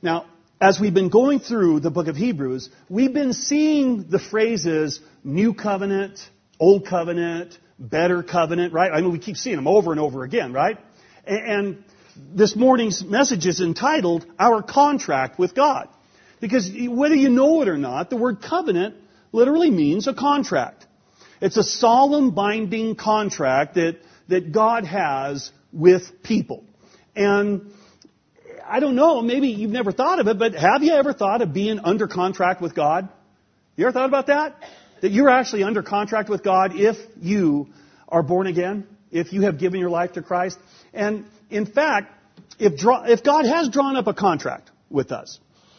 Now, as we've been going through the book of Hebrews, we've been seeing the phrases New Covenant, Old Covenant, Better Covenant, right? I mean, we keep seeing them over and over again, right? And this morning's message is entitled, Our Contract with God. Because whether you know it or not, the word covenant literally means a contract. It's a solemn binding contract that God has with people. And I don't know, maybe you've never thought of it, but have you ever thought of being under contract with God? You ever thought about that? That you're actually under contract with God if you are born again? If you have given your life to Christ? And in fact, if God has drawn up a contract with us,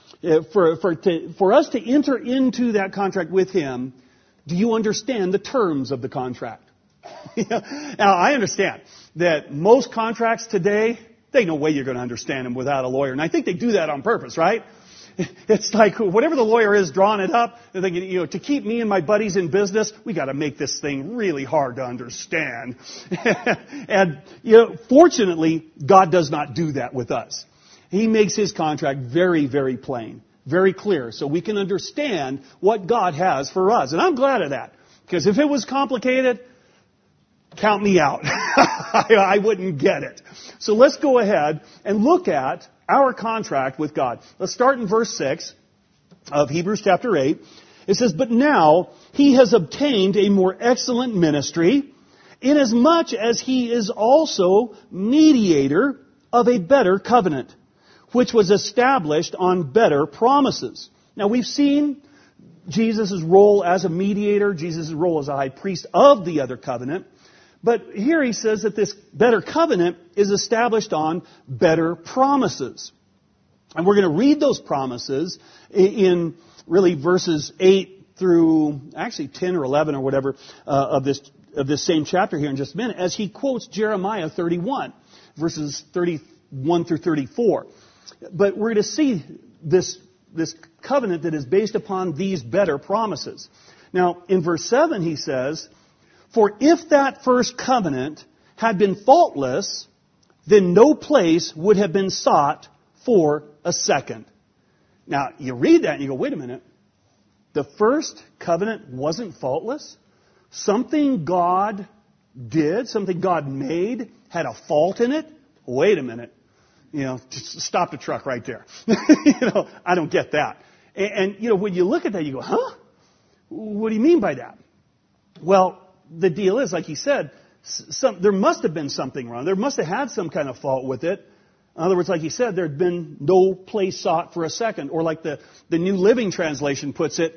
for us to enter into that contract with Him, do you understand the terms of the contract? Now, I understand that most contracts today, they no way you're going to understand them without a lawyer. And I think they do that on purpose, right? It's like whatever the lawyer is drawing it up, they're thinking, to keep me and my buddies in business, we got to make this thing really hard to understand. And, fortunately, God does not do that with us. He makes His contract very, very plain, very clear, so we can understand what God has for us. And I'm glad of that, because if it was complicated, count me out. I wouldn't get it. So let's go ahead and look at our contract with God. Let's start in verse 6 of Hebrews chapter 8. It says, But now He has obtained a more excellent ministry, inasmuch as He is also mediator of a better covenant, which was established on better promises. Now we've seen Jesus' role as a mediator, Jesus' role as a high priest of the other covenant. But here he says that this better covenant is established on better promises. And we're going to read those promises in really verses 8 through actually 10 or 11 or whatever of this same chapter here in just a minute, as he quotes Jeremiah 31, verses 31 through 34. But we're going to see this covenant that is based upon these better promises. Now, in verse 7 he says, For if that first covenant had been faultless, then no place would have been sought for a second. Now, you read that and you go, wait a minute. The first covenant wasn't faultless? Something God did, something God made, had a fault in it? Wait a minute. Just stop the truck right there. I don't get that. And when you look at that, you go, huh? What do you mean by that? Well, the deal is, like he said, there must have been something wrong. There must have had some kind of fault with it. In other words, like he said, there had been no place sought for a second. Or like the New Living Translation puts it,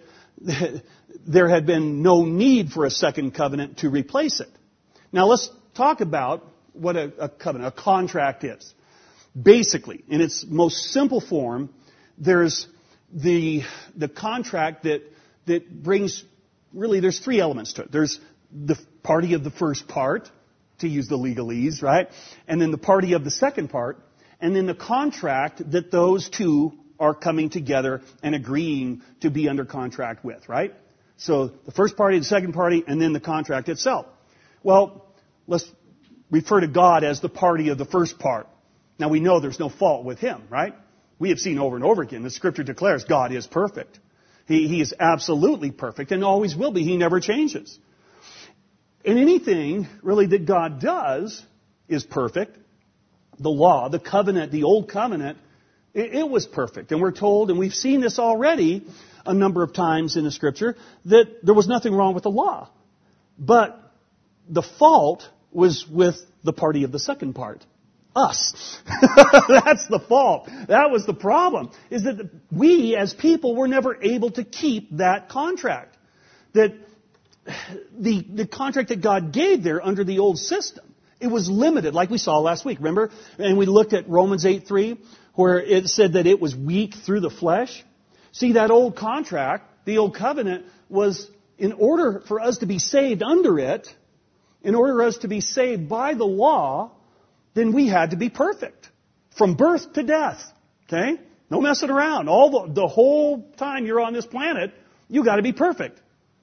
there had been no need for a second covenant to replace it. Now let's talk about what a covenant, a contract is. Basically, in its most simple form, there's the contract that brings, really there's three elements to it. There's the party of the first part, to use the legalese, right? And then the party of the second part, and then the contract that those two are coming together and agreeing to be under contract with, right? So the first party, the second party, and then the contract itself. Well, let's refer to God as the party of the first part. Now we know there's no fault with Him, right? We have seen over and over again, the Scripture declares God is perfect. He is absolutely perfect and always will be. He never changes. And anything, really, that God does is perfect. The law, the covenant, the old covenant, it was perfect. And we're told, and we've seen this already a number of times in the Scripture, that there was nothing wrong with the law. But the fault was with the party of the second part. Us. That's the fault. That was the problem. Is that we as people were never able to keep that contract. That the contract that God gave there under the old system, it was limited, like we saw last week, remember? And we looked at Romans 8:3, where it said that it was weak through the flesh. See, that old contract, the old covenant, was in order for us to be saved under it, in order for us to be saved by the law, then we had to be perfect. From birth to death. Okay? No messing around. The whole time you're on this planet, you got to be perfect.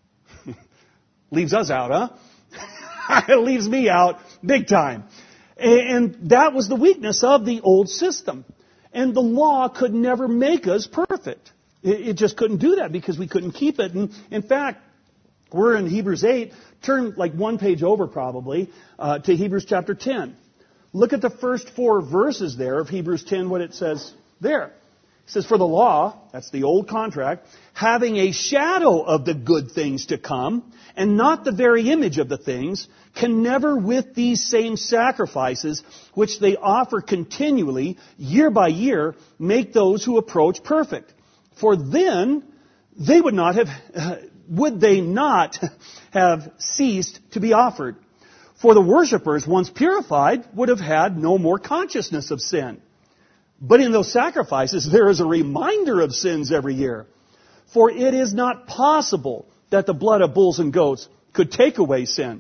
Leaves us out, huh? It leaves me out big time. And that was the weakness of the old system. And the law could never make us perfect. It just couldn't do that because we couldn't keep it. And in fact, we're in Hebrews 8. Turn like one page over probably to Hebrews chapter 10. Look at the first 4 verses there of Hebrews 10, what it says there. It says, for the law, that's the old contract, having a shadow of the good things to come, and not the very image of the things, can never with these same sacrifices, which they offer continually, year by year, make those who approach perfect. For then, they would not have ceased to be offered. For the worshippers, once purified, would have had no more consciousness of sin. But in those sacrifices, there is a reminder of sins every year. For it is not possible that the blood of bulls and goats could take away sin.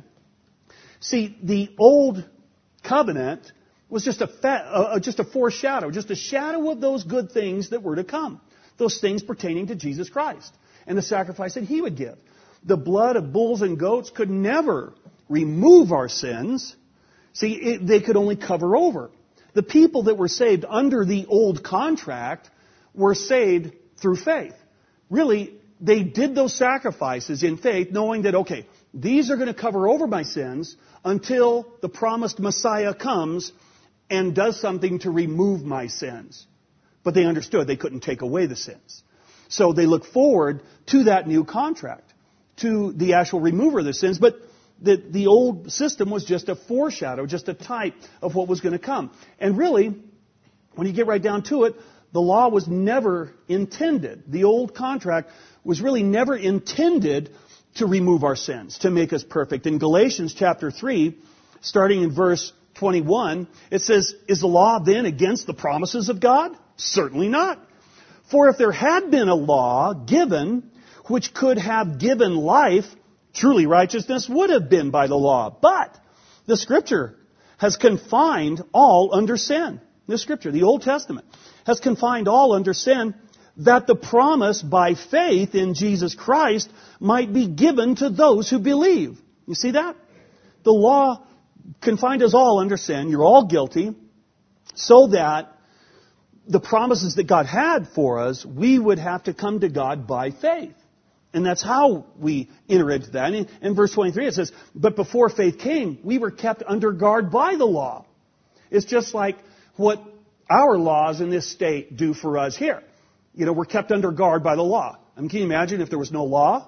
See, the old covenant was just a foreshadow, just a shadow of those good things that were to come. Those things pertaining to Jesus Christ and the sacrifice that He would give. The blood of bulls and goats could never remove our sins. See, they could only cover over. The people that were saved under the old contract were saved through faith. Really, they did those sacrifices in faith, knowing that, okay, these are going to cover over my sins until the promised Messiah comes and does something to remove my sins. But they understood they couldn't take away the sins. So they look forward to that new contract, to the actual remover of the sins. But the old system was just a foreshadow, just a type of what was going to come. And really, when you get right down to it, the law was never intended. The old contract was really never intended to remove our sins, to make us perfect. In Galatians chapter 3, starting in verse 21, it says, is the law then against the promises of God? Certainly not. For if there had been a law given which could have given life, truly righteousness would have been by the law. But the Scripture has confined all under sin. The Scripture, the Old Testament, has confined all under sin, that the promise by faith in Jesus Christ might be given to those who believe. You see that? The law confined us all under sin. You're all guilty. So that the promises that God had for us, we would have to come to God by faith. And that's how we enter into that. And in verse 23 it says, but before faith came, we were kept under guard by the law. It's just like what our laws in this state do for us here. You know, we're kept under guard by the law. I mean, can you imagine if there was no law?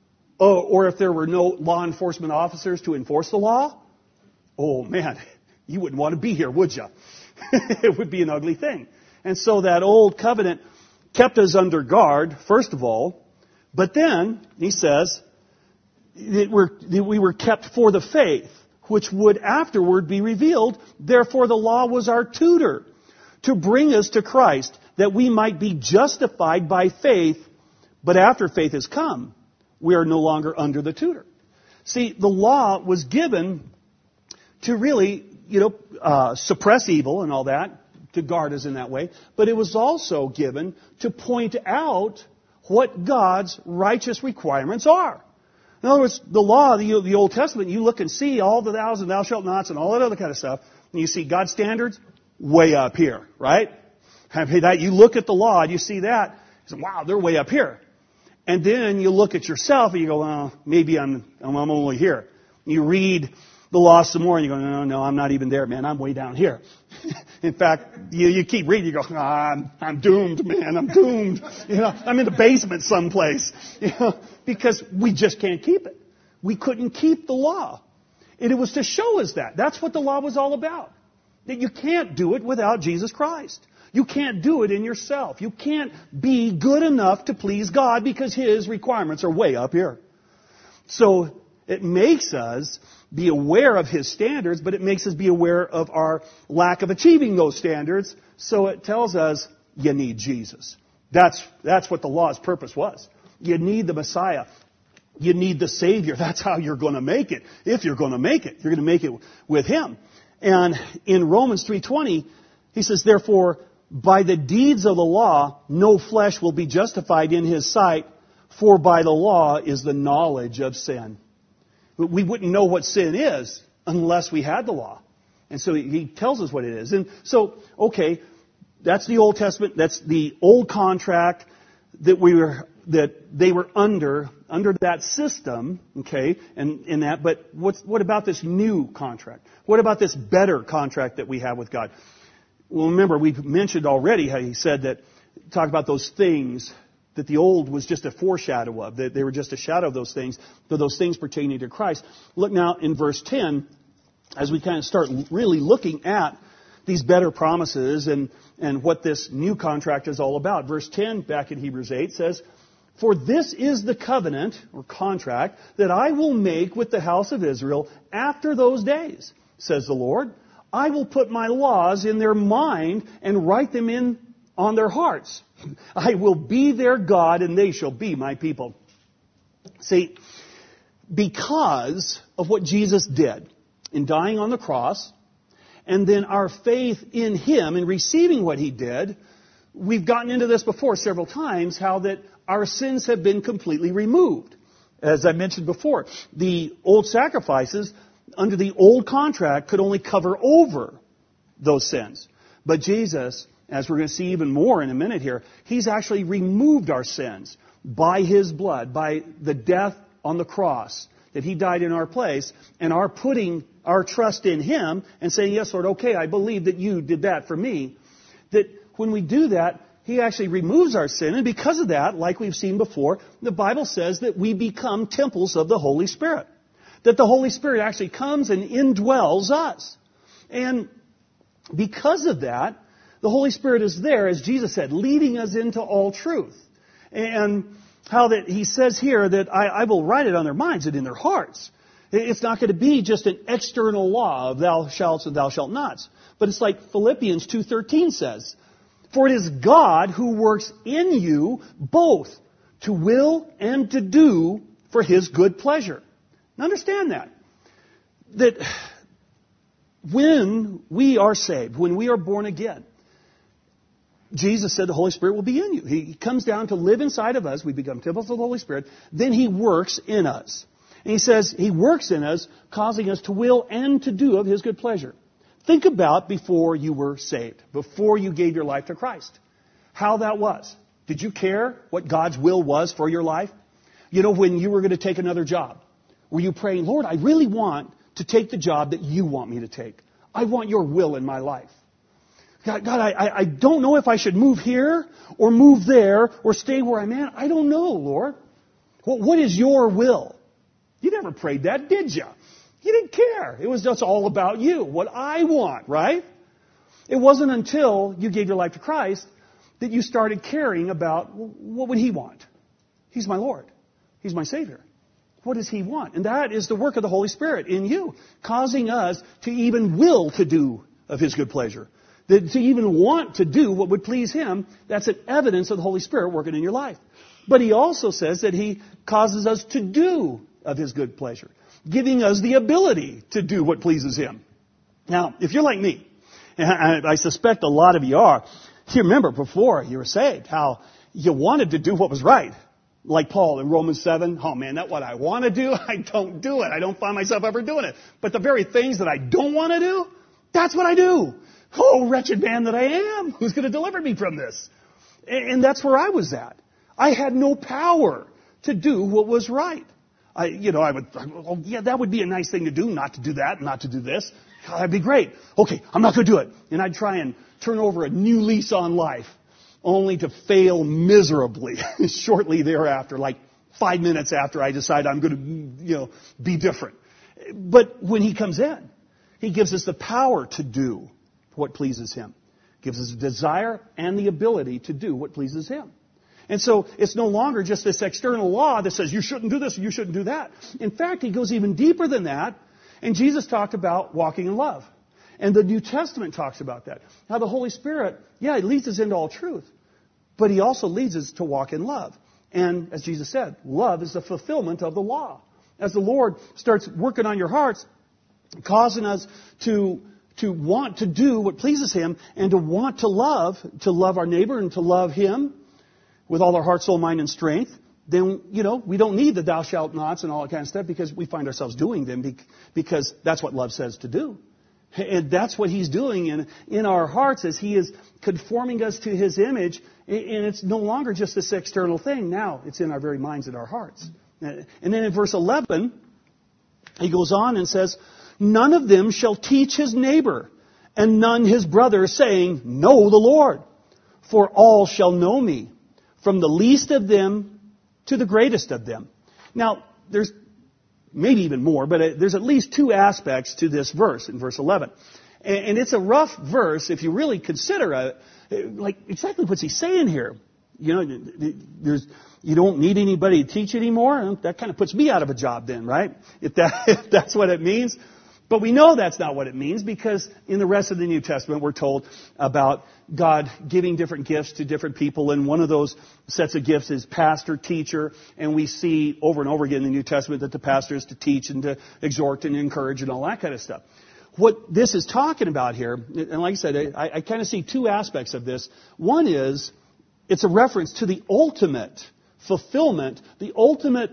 Or if there were no law enforcement officers to enforce the law? Oh man, you wouldn't want to be here, would you? It would be an ugly thing. And so that old covenant kept us under guard, first of all. But then, he says, that we were kept for the faith, which would afterward be revealed. Therefore, the law was our tutor to bring us to Christ, that we might be justified by faith. But after faith has come, we are no longer under the tutor. See, the law was given to really, suppress evil and all that, to guard us in that way. But it was also given to point out what God's righteous requirements are. In other words, the law, the Old Testament, you look and see all the thous and thou shalt nots and all that other kind of stuff, and you see God's standards way up here, right? You look at the law and you see that, you say, wow, they're way up here. And then you look at yourself and you go, well, maybe I'm only here. You read the law some more and you go, no, I'm not even there, man. I'm way down here. In fact, you keep reading, you go, I'm doomed, man. I'm doomed. I'm in the basement someplace. Because we just can't keep it. We couldn't keep the law. And it was to show us that. That's what the law was all about. That you can't do it without Jesus Christ. You can't do it in yourself. You can't be good enough to please God because His requirements are way up here. So it makes us be aware of His standards, but it makes us be aware of our lack of achieving those standards. So it tells us you need Jesus. That's what the law's purpose was. You need the Messiah. You need the Savior. That's how you're going to make it. If you're going to make it, you're going to make it with Him. And in Romans 3:20, he says, therefore, by the deeds of the law, no flesh will be justified in His sight, for by the law is the knowledge of sin. We wouldn't know what sin is unless we had the law. And so he tells us what it is. And so, okay, That's the Old Testament. That's the old contract that they were under that system, okay, and in that. But what about this new contract? What about this better contract that we have with God? Well, remember, we've mentioned already how he said that, talk about those things that the old was just a foreshadow of, that they were just a shadow of those things, but those things pertaining to Christ. Look now in verse 10, as we kind of start really looking at these better promises and what this new contract is all about. Verse 10 back in Hebrews 8 says, "For this is the covenant," or contract, "that I will make with the house of Israel after those days, says the Lord. I will put my laws in their mind and write them on their hearts. I will be their God and they shall be my people." See, because of what Jesus did in dying on the cross, and then our faith in Him and receiving what He did, we've gotten into this before several times, how that our sins have been completely removed. As I mentioned before, the old sacrifices under the old contract could only cover over those sins. But Jesus, as we're going to see even more in a minute here, He's actually removed our sins by His blood, by the death on the cross, that He died in our place, and our putting our trust in Him and saying, "Yes, Lord, okay, I believe that You did that for me." That when we do that, He actually removes our sin, and because of that, like we've seen before, the Bible says that we become temples of the Holy Spirit. That the Holy Spirit actually comes and indwells us. And because of that, the Holy Spirit is there, as Jesus said, leading us into all truth. And how that He says here that I will write it on their minds and in their hearts. It's not going to be just an external law of thou shalt and thou shalt nots. But it's like Philippians 2:13 says, "For it is God who works in you both to will and to do for His good pleasure." Now understand that when we are saved, when we are born again, Jesus said the Holy Spirit will be in you. He comes down to live inside of us. We become temples of the Holy Spirit. Then He works in us. And He says He works in us, causing us to will and to do of His good pleasure. Think about before you were saved, before you gave your life to Christ, how that was. Did you care what God's will was for your life? You know, when you were going to take another job, were you praying, "Lord, I really want to take the job that You want me to take. I want Your will in my life. God, I don't know if I should move here or move there or stay where I'm at. I don't know, Lord. What is Your will?" You never prayed that, did you? You didn't care. It was just all about You, what I want, right? It wasn't until you gave your life to Christ that you started caring about, what would He want? He's my Lord. He's my Savior. What does He want? And that is the work of the Holy Spirit in you, causing us to even will to do of His good pleasure. That to even want to do what would please Him, that's an evidence of the Holy Spirit working in your life. But He also says that He causes us to do of His good pleasure, giving us the ability to do what pleases Him. Now, if you're like me, and I suspect a lot of you are, you remember before you were saved how you wanted to do what was right. Like Paul in Romans 7, "Oh man, that's what I want to do. I don't do it. I don't find myself ever doing it. But the very things that I don't want to do, that's what I do. Oh, wretched man that I am. Who's going to deliver me from this?" And that's where I was at. I had no power to do what was right. That would be a nice thing to do, not to do that, not to do this. That'd be great. Okay, I'm not going to do it. And I'd try and turn over a new lease on life, only to fail miserably shortly thereafter, like 5 minutes after I decide I'm going to, be different. But when He comes in, He gives us the power to do what pleases Him. Gives us a desire and the ability to do what pleases Him. And so it's no longer just this external law that says you shouldn't do this or you shouldn't do that. In fact, He goes even deeper than that. And Jesus talked about walking in love. And the New Testament talks about that. Now the Holy Spirit, He leads us into all truth. But He also leads us to walk in love. And as Jesus said, love is the fulfillment of the law. As the Lord starts working on your hearts, causing us to want to do what pleases Him and to want to love our neighbor and to love Him with all our heart, soul, mind, and strength, then, we don't need the thou shalt nots and all that kind of stuff because we find ourselves doing them because that's what love says to do. And that's what He's doing in our hearts as He is conforming us to His image. And it's no longer just this external thing. Now it's in our very minds and our hearts. And then in verse 11, he goes on and says, none of them shall teach his neighbor, and none his brother, saying, know the Lord. For all shall know me, from the least of them to the greatest of them. Now, there's maybe even more, but there's at least two aspects to this verse in verse 11. And it's a rough verse if you really consider it. Like, exactly what's he saying here? You know, you don't need anybody to teach anymore. That kind of puts me out of a job then, right? If that's what it means. But we know that's not what it means, because in the rest of the New Testament we're told about God giving different gifts to different people, and one of those sets of gifts is pastor, teacher, and we see over and over again in the New Testament that the pastor is to teach and to exhort and encourage and all that kind of stuff. What this is talking about here, and like I said, I kind of see two aspects of this. One is, it's a reference to the ultimate fulfillment, the ultimate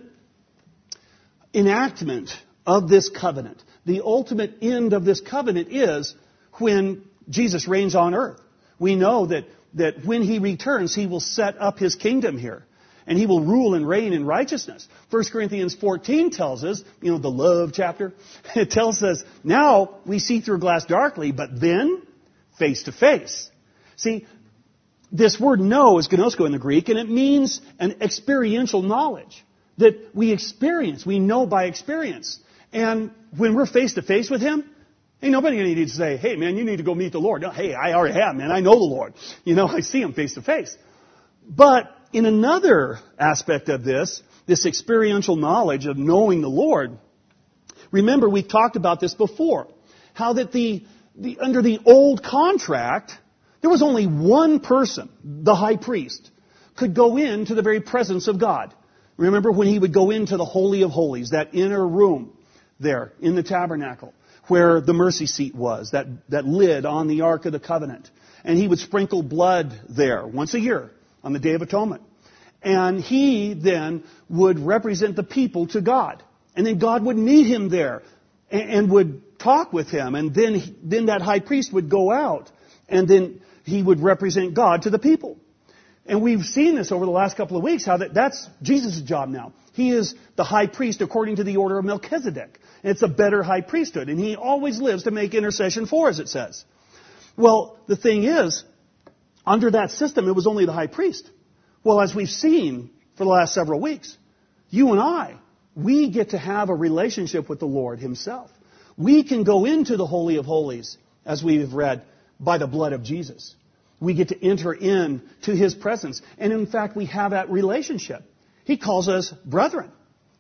enactment of this covenant. The ultimate end of this covenant is when Jesus reigns on earth. We know that when He returns, He will set up His kingdom here. And He will rule and reign in righteousness. 1 Corinthians 14 tells us, you know, the love chapter, it tells us, now we see through a glass darkly, but then face to face. See, this word know is gnosko in the Greek, and it means an experiential knowledge that we experience. We know by experience. And when we're face to face with Him, ain't nobody going to need to say, hey man, you need to go meet the Lord. No, hey, I already have, man. I know the Lord. You know, I see Him face to face. But in another aspect of this experiential knowledge of knowing the Lord, remember we've talked about this before. How that under the old contract, there was only one person, the high priest, could go into the very presence of God. Remember when he would go into the Holy of Holies, that inner room there in the tabernacle, where the mercy seat was, that lid on the Ark of the Covenant. And he would sprinkle blood there once a year on the Day of Atonement. And he then would represent the people to God. And then God would meet him there and would talk with him. And then that high priest would go out, and then he would represent God to the people. And we've seen this over the last couple of weeks, how that's Jesus' job now. He is the high priest according to the order of Melchizedek. And it's a better high priesthood. And he always lives to make intercession for us, it says. Well, the thing is, under that system, it was only the high priest. Well, as we've seen for the last several weeks, you and I, we get to have a relationship with the Lord Himself. We can go into the Holy of Holies, as we've read, by the blood of Jesus. We get to enter into His presence. And in fact, we have that relationship. He calls us brethren.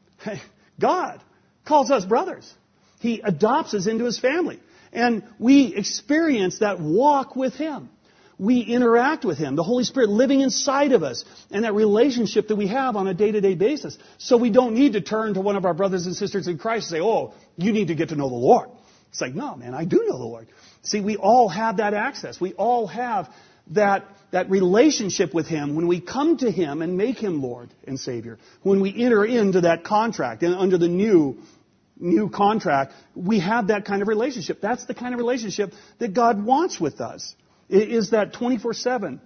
God calls us brothers. He adopts us into His family. And we experience that walk with Him. We interact with Him, the Holy Spirit living inside of us, and that relationship that we have on a day-to-day basis. So we don't need to turn to one of our brothers and sisters in Christ and say, oh, you need to get to know the Lord. It's like, no, man, I do know the Lord. See, we all have that access. We all have that relationship with Him when we come to Him and make Him Lord and Savior. When we enter into that contract, and under the new contract, we have that kind of relationship. That's the kind of relationship that God wants with us. It is that 24/7,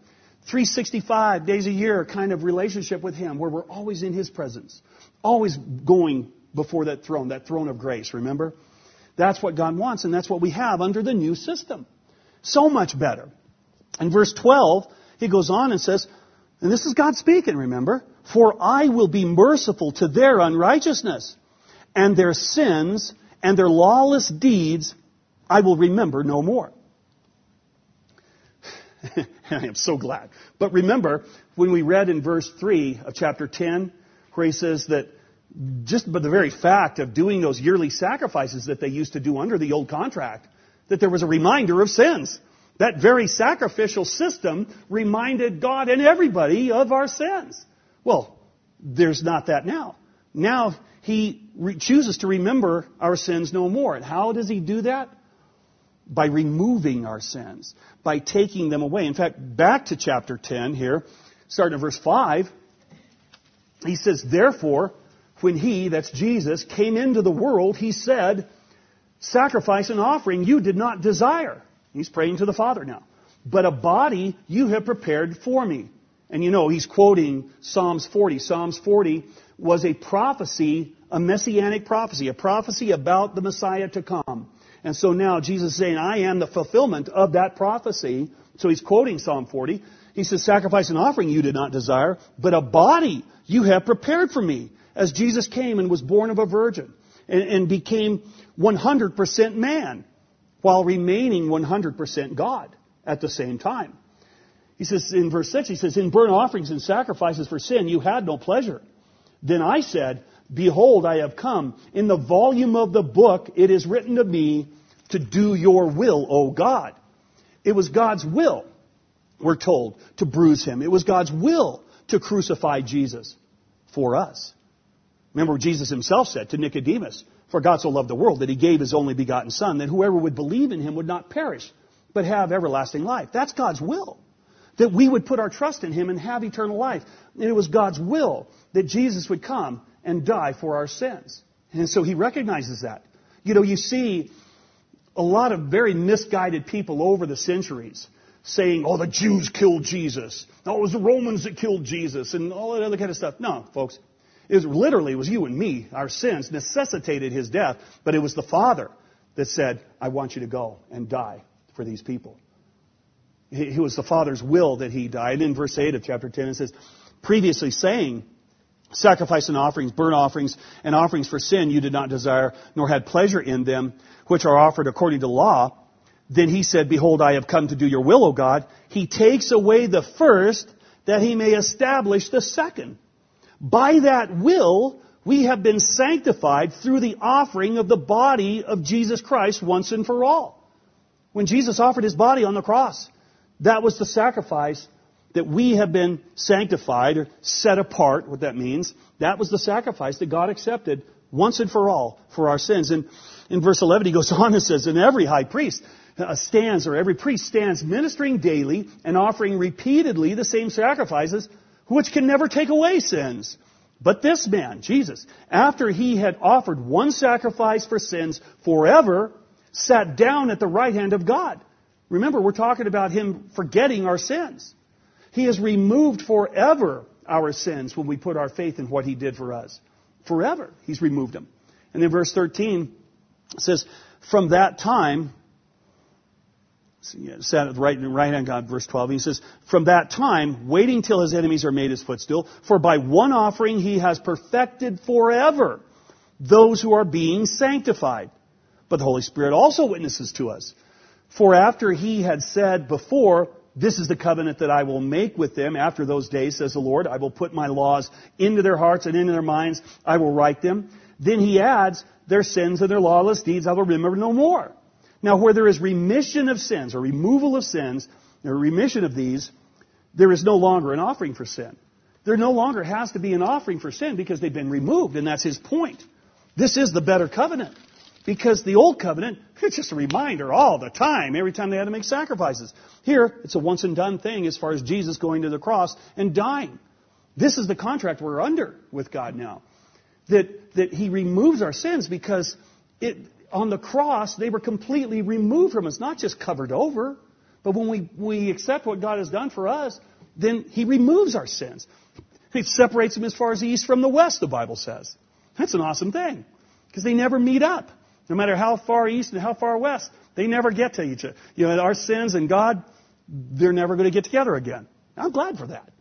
365 days a year kind of relationship with Him, where we're always in His presence, always going before that throne of grace, remember? That's what God wants, and that's what we have under the new system. So much better. In verse 12, he goes on and says, and this is God speaking, remember, for I will be merciful to their unrighteousness, and their sins and their lawless deeds I will remember no more. I am so glad. But remember, when we read in verse 3 of chapter 10, where he says that just by the very fact of doing those yearly sacrifices that they used to do under the old contract, that there was a reminder of sins. That very sacrificial system reminded God and everybody of our sins. Well, there's not that now. Now He chooses to remember our sins no more. And how does He do that? By removing our sins, by taking them away. In fact, back to chapter 10 here, starting at verse 5, he says, therefore, when He, that's Jesus, came into the world, He said, sacrifice and offering you did not desire. He's praying to the Father now. But a body you have prepared for me. And you know, he's quoting Psalms 40. Psalms 40 was a prophecy, a messianic prophecy, a prophecy about the Messiah to come. And so now Jesus is saying, I am the fulfillment of that prophecy. So he's quoting Psalm 40. He says, sacrifice and offering you did not desire, but a body you have prepared for me. As Jesus came and was born of a virgin and became 100% man while remaining 100% God at the same time. He says in verse 6, he says, in burnt offerings and sacrifices for sin you had no pleasure. Then I said, behold, I have come. In the volume of the book it is written to me to do your will, O God. It was God's will, we're told, to bruise him. It was God's will to crucify Jesus for us. Remember what Jesus himself said to Nicodemus, for God so loved the world that he gave his only begotten Son, that whoever would believe in him would not perish, but have everlasting life. That's God's will, that we would put our trust in him and have eternal life. And it was God's will that Jesus would come and die for our sins. And so he recognizes that. You know, you see a lot of very misguided people over the centuries saying, oh, the Jews killed Jesus. Oh, it was the Romans that killed Jesus and all that other kind of stuff. No, folks. It was you and me. Our sins necessitated his death. But it was the Father that said, I want you to go and die for these people. It was the Father's will that he died. In verse 8 of chapter 10 it says, previously saying, sacrifice and offerings, burnt offerings, and offerings for sin you did not desire, nor had pleasure in them, which are offered according to law. Then he said, behold, I have come to do your will, O God. He takes away the first, that he may establish the second. By that will, we have been sanctified through the offering of the body of Jesus Christ once and for all. When Jesus offered his body on the cross, that was the sacrifice that we have been sanctified or set apart, what that means. That was the sacrifice that God accepted once and for all for our sins. And in verse 11 he goes on and says, and every high priest every priest stands ministering daily and offering repeatedly the same sacrifices which can never take away sins. But this man, Jesus, after he had offered one sacrifice for sins forever, sat down at the right hand of God. Remember, we're talking about him forgetting our sins. He has removed forever our sins when we put our faith in what he did for us. Forever, he's removed them. And then verse 13 says, from that time, sat at the right hand of God, verse 12, he says, from that time, waiting till his enemies are made his footstool, for by one offering he has perfected forever those who are being sanctified. But the Holy Spirit also witnesses to us. For after he had said before, this is the covenant that I will make with them after those days, says the Lord, I will put my laws into their hearts and into their minds, I will write them. Then he adds, their sins and their lawless deeds I will remember no more. Now, where there is remission of sins, or removal of sins, or remission of these, there is no longer an offering for sin. There no longer has to be an offering for sin because they've been removed, and that's his point. This is the better covenant. Because the old covenant, it's just a reminder all the time, every time they had to make sacrifices. Here, it's a once and done thing as far as Jesus going to the cross and dying. This is the contract we're under with God now. That he removes our sins because on the cross, they were completely removed from us, not just covered over. But when we accept what God has done for us, then he removes our sins. He separates them as far as the east from the west, the Bible says. That's an awesome thing. Because they never meet up. No matter how far east and how far west, they never get to each other. You know, our sins and God, they're never going to get together again. I'm glad for that.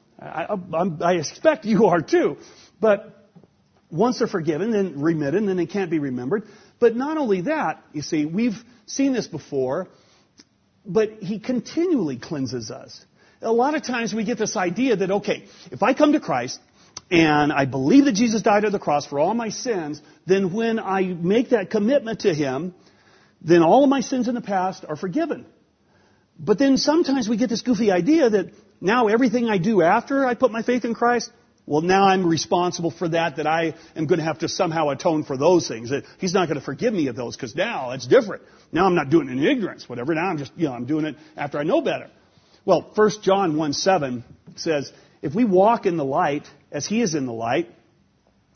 I expect you are too. But once they're forgiven, then remitted, then they can't be remembered. But not only that, you see, we've seen this before, but he continually cleanses us. A lot of times we get this idea that, okay, if I come to Christ and I believe that Jesus died on the cross for all my sins, then when I make that commitment to him, then all of my sins in the past are forgiven. But then sometimes we get this goofy idea that now everything I do after I put my faith in Christ, well, now I'm responsible for that I am going to have to somehow atone for those things. He's not going to forgive me of those because now it's different. Now I'm not doing it in ignorance, whatever. Now I'm just, I'm doing it after I know better. Well, 1 John 1:7 says, if we walk in the light as he is in the light,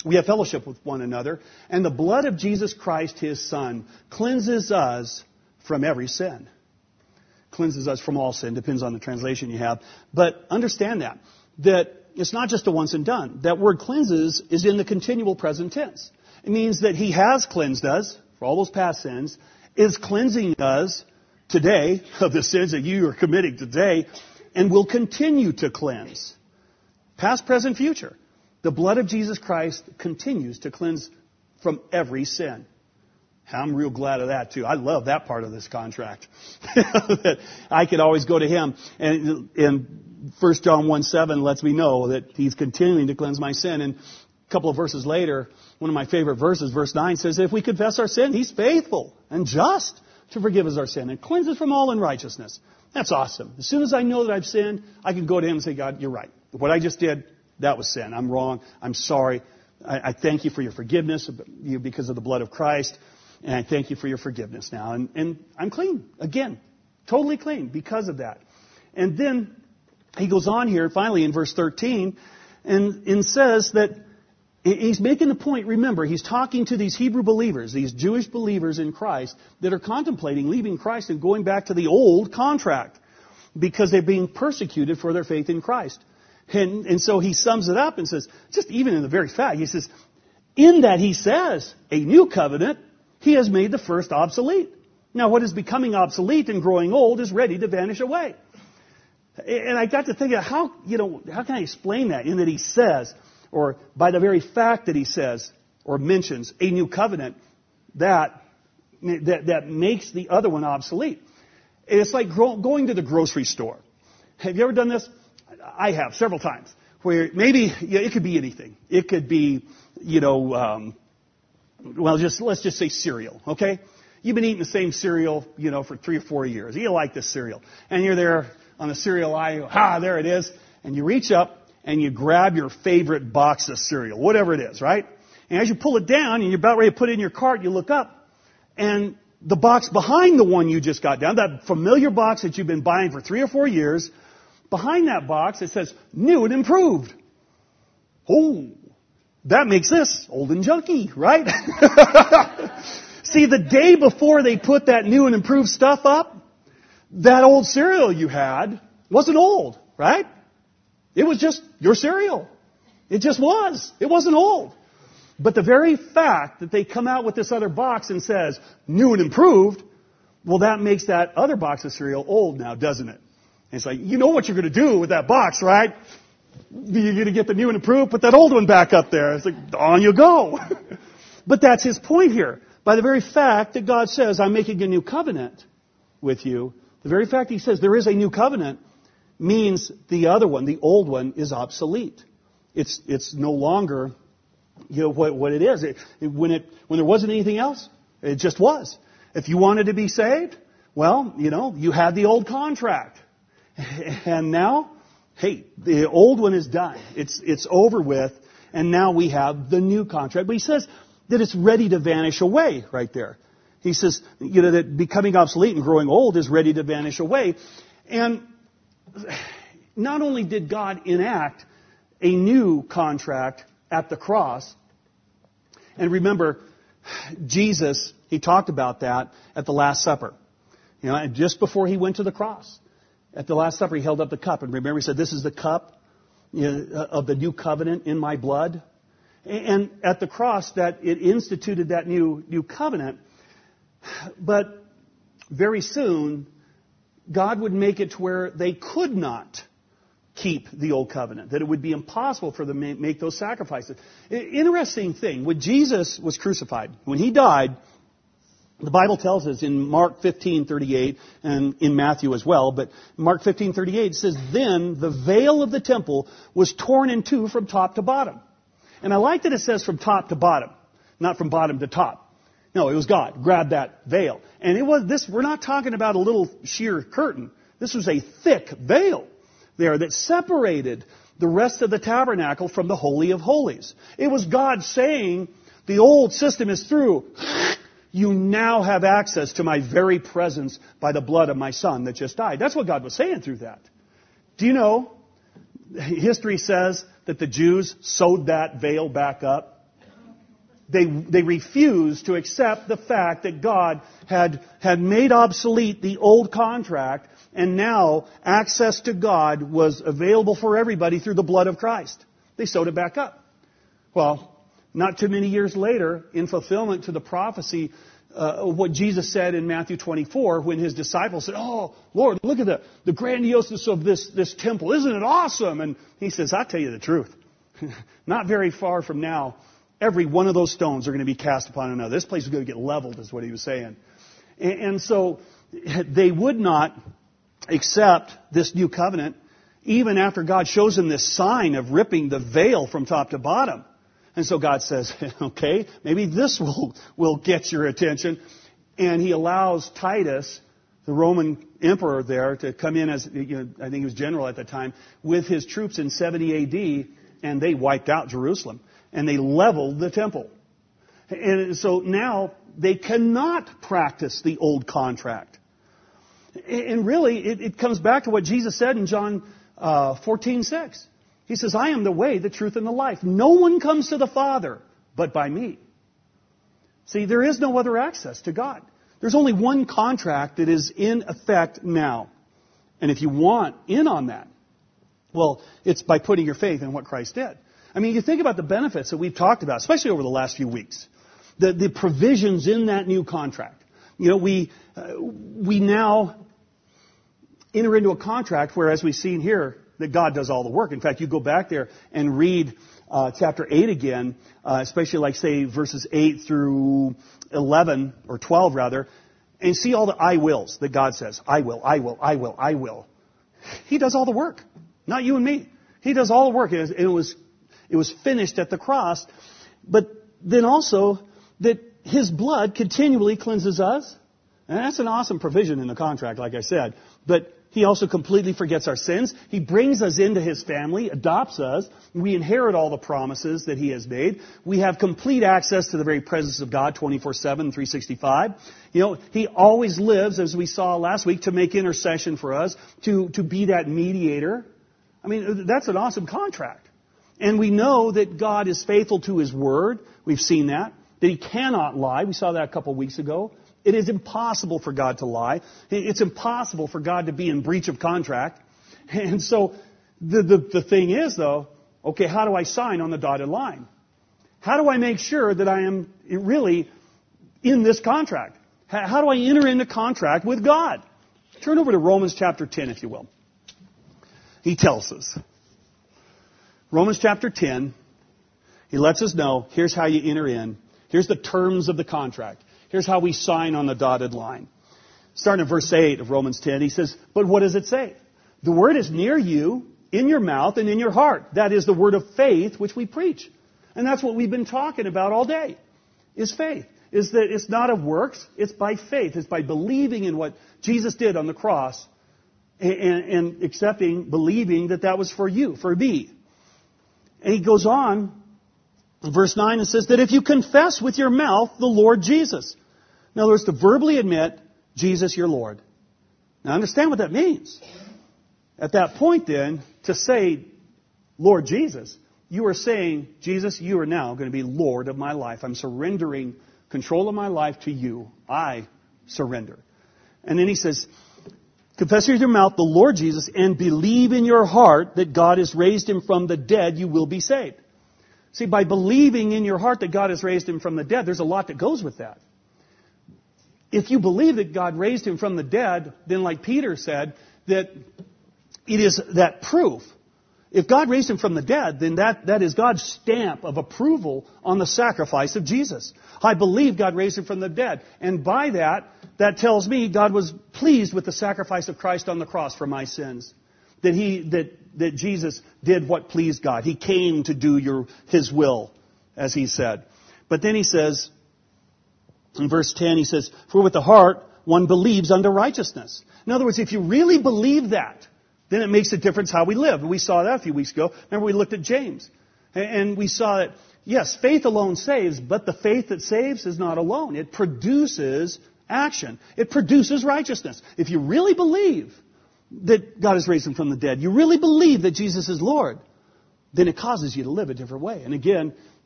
we have fellowship with one another, and the blood of Jesus Christ, His Son, cleanses us from every sin. Cleanses us from all sin. Depends on the translation you have. But understand that it's not just a once and done. That word cleanses is in the continual present tense. It means that He has cleansed us for all those past sins, is cleansing us today of the sins that you are committing today, and will continue to cleanse. Past, present, future. The blood of Jesus Christ continues to cleanse from every sin. I'm real glad of that too. I love that part of this contract. That I could always go to Him. And 1 John 1:7 lets me know that He's continuing to cleanse my sin. And a couple of verses later, one of my favorite verses, verse 9, says, if we confess our sin, He's faithful and just to forgive us our sin and cleanse us from all unrighteousness. That's awesome. As soon as I know that I've sinned, I can go to Him and say, God, you're right. What I just did, that was sin. I'm wrong. I'm sorry. I thank You for Your forgiveness because of the blood of Christ. And I thank You for Your forgiveness now. And I'm clean. Again, totally clean because of that. And then he goes on here, finally in verse 13, and says that he's making the point, remember, he's talking to these Hebrew believers, these Jewish believers in Christ that are contemplating leaving Christ and going back to the old contract because they're being persecuted for their faith in Christ. And so he sums it up and says, just even in the very fact, he says, in that he says, a new covenant, He has made the first obsolete. Now what is becoming obsolete and growing old is ready to vanish away. And I got to think of how can I explain that in that he says, or by the very fact that he says or mentions a new covenant, that makes the other one obsolete. It's like going to the grocery store. Have you ever done this? I have several times. Where maybe it could be anything. It could be, let's just say cereal, okay? You've been eating the same cereal, for 3 or 4 years. You like this cereal. And you're there on the cereal aisle, there it is. And you reach up and you grab your favorite box of cereal, whatever it is, right? And as you pull it down and you're about ready to put it in your cart, you look up and the box behind the one you just got down, that familiar box that you've been buying for 3 or 4 years, behind that box it says new and improved. Oh, that makes this old and junky, right? See, the day before they put that new and improved stuff up, that old cereal you had wasn't old, right? It was just your cereal. It just was. It wasn't old. But the very fact that they come out with this other box and says new and improved, well, that makes that other box of cereal old now, doesn't it? And it's like, you know what you're going to do with that box, right? You're going to get the new and improved, put that old one back up there. It's like, on you go. But that's his point here. By the very fact that God says, I'm making a new covenant with you, the very fact he says there is a new covenant means the other one, the old one, is obsolete. It's no longer, what it is. When there wasn't anything else, it just was. If you wanted to be saved, well, you had the old contract. And now, hey, the old one is done. It's over with, and now we have the new contract. But he says that it's ready to vanish away right there. He says, that becoming obsolete and growing old is ready to vanish away. And not only did God enact a new contract at the cross, and remember, Jesus, he talked about that at the Last Supper. Just before he went to the cross. At the Last Supper, he held up the cup. And remember, he said, this is the cup of the new covenant in my blood. And at the cross, that it instituted that new covenant. But very soon, God would make it to where they could not keep the old covenant. That it would be impossible for them to make those sacrifices. Interesting thing, when Jesus was crucified, when he died, the Bible tells us in Mark 15:38 and in Matthew as well, but Mark 15:38 says, then the veil of the temple was torn in two from top to bottom. And I like that it says from top to bottom, not from bottom to top. No, it was God grabbed that veil. And we're not talking about a little sheer curtain. This was a thick veil there that separated the rest of the tabernacle from the Holy of Holies. It was God saying, the old system is through. You now have access to my very presence by the blood of my Son that just died. That's what God was saying through that. Do you know, history says that the Jews sewed that veil back up they refused to accept the fact that God had made obsolete the old contract, and now access to God was available for everybody through the blood of Christ. They sewed it back up. Well, not too many years later, in fulfillment to the prophecy of what Jesus said in Matthew 24, when His disciples said, "Oh, Lord, look at the grandioseness of this temple. Isn't it awesome?" And He says, "I'll tell you the truth. Not very far from now, every one of those stones are going to be cast upon another. This place is going to get leveled," is what He was saying. And so they would not accept this new covenant, even after God shows them this sign of ripping the veil from top to bottom. And so God says, okay, maybe this will get your attention. And He allows Titus, the Roman emperor there, to come in as, I think he was general at the time, with his troops in 70 AD, and they wiped out Jerusalem. And they leveled the temple. And so now they cannot practice the old contract. And really, it comes back to what Jesus said in John 14:6. He says, "I am the way, the truth, and the life. No one comes to the Father but by me." See, there is no other access to God. There's only one contract that is in effect now. And if you want in on that, well, it's by putting your faith in what Christ did. I mean, you think about the benefits that we've talked about, especially over the last few weeks. The provisions in that new contract. We now enter into a contract where, as we've seen here, that God does all the work. In fact, you go back there and read chapter 8 again, especially like, say, verses 8 through 11, or 12 rather, and see all the I wills that God says. I will, I will, I will, I will. He does all the work. Not you and me. He does all the work. It was finished at the cross. But then also that His blood continually cleanses us. And that's an awesome provision in the contract, like I said. But He also completely forgets our sins. He brings us into His family, adopts us. We inherit all the promises that He has made. We have complete access to the very presence of God 24/7, 365. He always lives, as we saw last week, to make intercession for us, to be that mediator. I mean, that's an awesome contract. And we know that God is faithful to His word. We've seen that He cannot lie. We saw that a couple of weeks ago. It is impossible for God to lie. It's impossible for God to be in breach of contract. And so the thing is, though, okay, how do I sign on the dotted line? How do I make sure that I am really in this contract? How do I enter into contract with God? Turn over to Romans chapter 10, if you will. He tells us. Romans chapter 10, he lets us know, here's how you enter in. Here's the terms of the contract. Here's how we sign on the dotted line. Starting at verse 8 of Romans 10, he says, "But what does it say? The word is near you, in your mouth and in your heart. That is the word of faith which we preach." And that's what we've been talking about all day, is faith. Is that it's not of works, it's by faith. It's by believing in what Jesus did on the cross and accepting, believing that was for you, for me. And he goes on, in verse 9, and says that if you confess with your mouth the Lord Jesus. In other words, to verbally admit, Jesus, your Lord. Now understand what that means. At that point then, to say, Lord Jesus, you are saying, Jesus, you are now going to be Lord of my life. I'm surrendering control of my life to you. I surrender. And then he says, confess with your mouth the Lord Jesus and believe in your heart that God has raised Him from the dead, you will be saved. See, by believing in your heart that God has raised Him from the dead, there's a lot that goes with that. If you believe that God raised Him from the dead, then like Peter said, that it is that proof. If God raised Him from the dead, then that is God's stamp of approval on the sacrifice of Jesus. I believe God raised Him from the dead. And by that tells me God was pleased with the sacrifice of Christ on the cross for my sins. That Jesus did what pleased God. He came to do His will, as He said. But then He says, in verse 10, He says, for with the heart one believes unto righteousness. In other words, if you really believe that, then it makes a difference how we live. And we saw that a few weeks ago. Remember, we looked at James. And we saw that, yes, faith alone saves, but the faith that saves is not alone. It produces action. It produces righteousness. If you really believe that God has raised Him from the dead, you really believe that Jesus is Lord, then it causes you to live a different way. And again,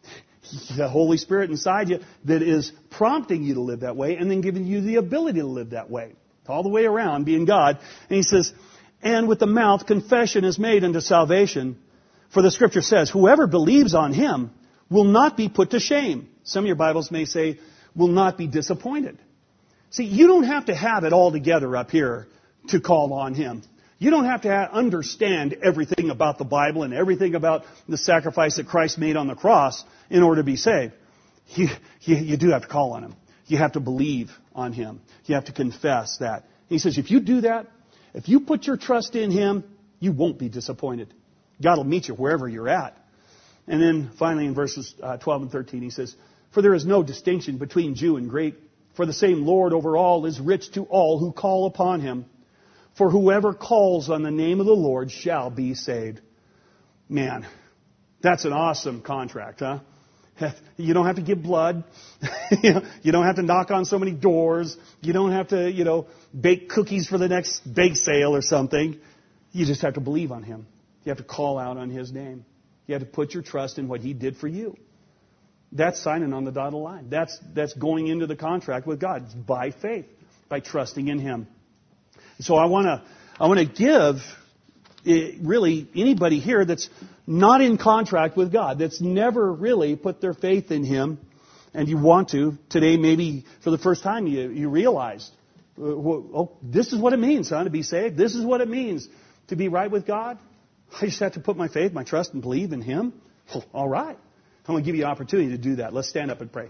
The Holy Spirit inside you that is prompting you to live that way and then giving you the ability to live that way. All the way around, being God. And he says, and with the mouth confession is made unto salvation. For the Scripture says, whoever believes on Him will not be put to shame. Some of your Bibles may say, will not be disappointed. See, you don't have to have it all together up here to call on Him. You don't have to understand everything about the Bible and everything about the sacrifice that Christ made on the cross in order to be saved. You do have to call on Him. You have to believe on Him. You have to confess that. He says, if you do that, if you put your trust in Him, you won't be disappointed. God will meet you wherever you're at. And then finally in verses 12 and 13, he says, for there is no distinction between Jew and Greek, for the same Lord over all is rich to all who call upon Him. For whoever calls on the name of the Lord shall be saved. Man, that's an awesome contract, huh? You don't have to give blood. You don't have to knock on so many doors. You don't have to, bake cookies for the next bake sale or something. You just have to believe on Him. You have to call out on His name. You have to put your trust in what He did for you. That's signing on the dotted line. That's going into the contract with God. It's by faith, by trusting in Him. So I want to give really anybody here that's not in contract with God, that's never really put their faith in Him, and you want to, today maybe for the first time you realized, this is what it means, son, to be saved. This is what it means to be right with God. I just have to put my faith, my trust, and believe in Him. All right. I'm going to give you an opportunity to do that. Let's stand up and pray.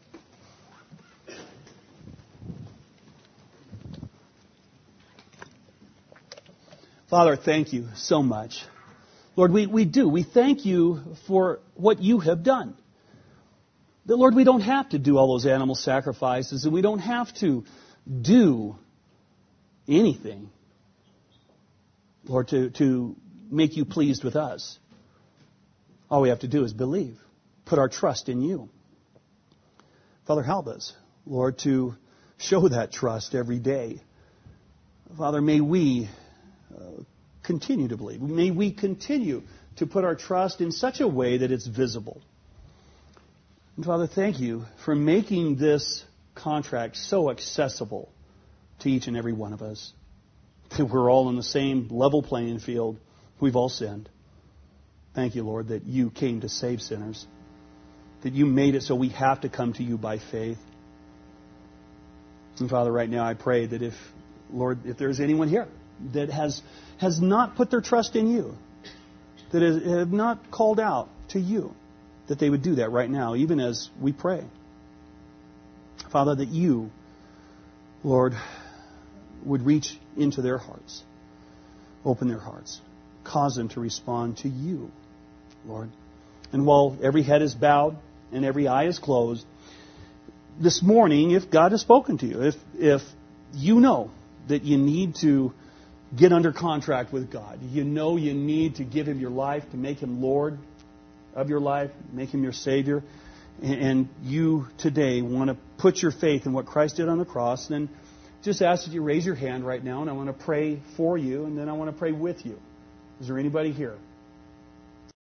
Father, thank you so much. Lord, we do. We thank you for what you have done. That, Lord, we don't have to do all those animal sacrifices, and we don't have to do anything, Lord, to make you pleased with us. All we have to do is believe, put our trust in you. Father, help us, Lord, to show that trust every day. Father, may we continue to believe. May we continue to put our trust in such a way that it's visible. And Father, thank you for making this contract so accessible to each and every one of us. That we're all in the same level playing field. We've all sinned. Thank you, Lord, that you came to save sinners. That you made it so we have to come to you by faith. And Father, right now I pray that if there's anyone here that has not put their trust in you, that have not called out to you, that they would do that right now, even as we pray. Father, that you, Lord, would reach into their hearts, open their hearts, cause them to respond to you, Lord. And while every head is bowed and every eye is closed, this morning, if God has spoken to you, if you know that you need to get under contract with God, you know you need to give Him your life, to make Him Lord of your life, make Him your Savior, and you today want to put your faith in what Christ did on the cross, then just ask that you raise your hand right now, and I want to pray for you, and then I want to pray with you. Is there anybody here?